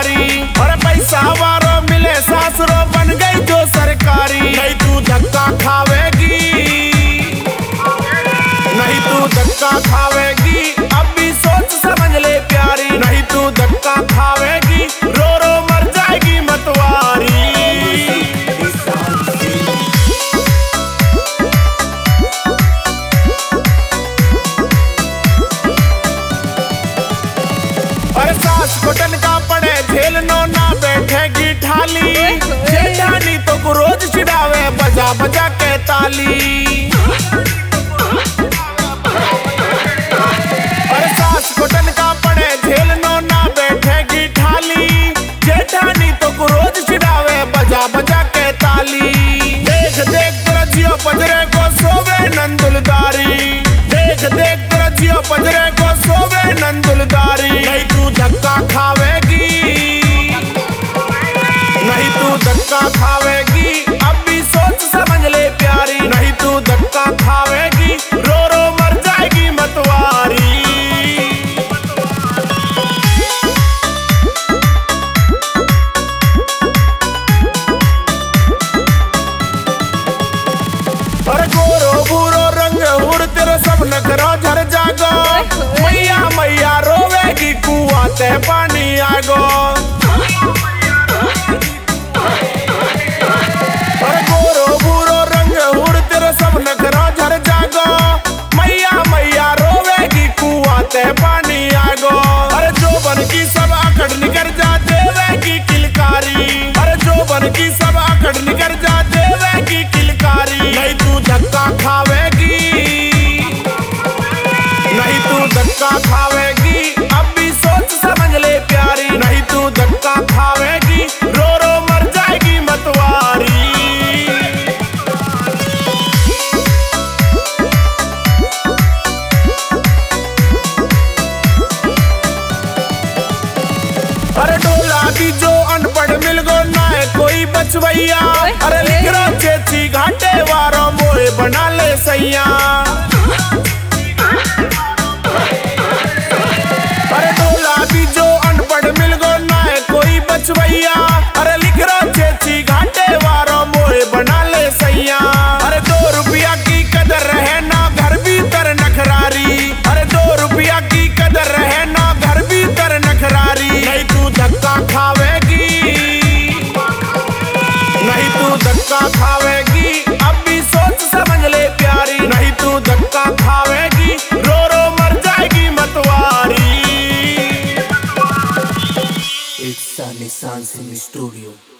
प्यारी। और पैसा वारो मिले सासुरो बन गई जो सरकारी। नहीं तू धक्का खावेगी, नहीं तू धक्का खावेगी, अभी सोच समझ ले प्यारी। नहीं तू धक्का खावेगी, रो रो मर जाएगी मतवारी। और सास घुटन का पड़े झेल नो ना बैठेगी ठाली। जेठानी तो को रोज चिढ़ावे बजा बजा के ताली। और सास घुटन का पड़े झेल नो ना बैठेगी ठाली। जेठानी तो को रोज चिढ़ावे बजा बजा के ताली। देख देख तेरा जियो पजरे को सोवे नंदुलदारी। देख देख तेरा जियो पजरे को सोवे नंदुलदारी। नहीं तू धक्का खावेगी, नहीं तू धक्का खावेगी, अभी सोच समझ ले प्यारी। नहीं तू धक्का खावेगी, रो रो मर जाएगी मतवारी। और गोरो भूरो रंग हुड़ तेरे सब नखरा झर जागो। मैया मैया रोवेगी कुआं ते पानी आगो। और गोरो भूरो रंग हुड़ तेरे सब नखरा झर जागो। मैया मैया रोवेगी कुआं ते पानी आगो। अरे जो बन की सब आकड़ निकर जा देवेगी किलकारी। अरे जो बन की सब आकड़ निकर जा देवेगी किलकारी। नहीं तू धक्का खावेगी, नहीं तू धक्का खावेगी, अभी सोच समझ ले प्यारी। नहीं तू धक्का खावेगी, रो रो मर जाएगी मतवारी। अरे डोला दी जो अनपढ़ मिल गो ना है कोई बचवैया। अरे लिख रो चेची घाटे वारो मोए बना ले सैया। अरे डोला दी जो अनपढ़ मिल गो ना है कोई बचवैया। अरे लिख रो चेची घाटे वारो मोए बना ले सैया। अरे 2 रुपया की कदर रहे ना घर भीतर नखरारी। अरे 2 रुपया की कदर रहे ना घर भीतर नखरारी। नहीं तू धक्का खावेगी, नहीं तू धक्का खावेगी, अभी सोच समझ ले प्यारी। नहीं तू धक्का खावेगी, रो रो मर जाएगी मतवारी। It's Sunny Sun Studio.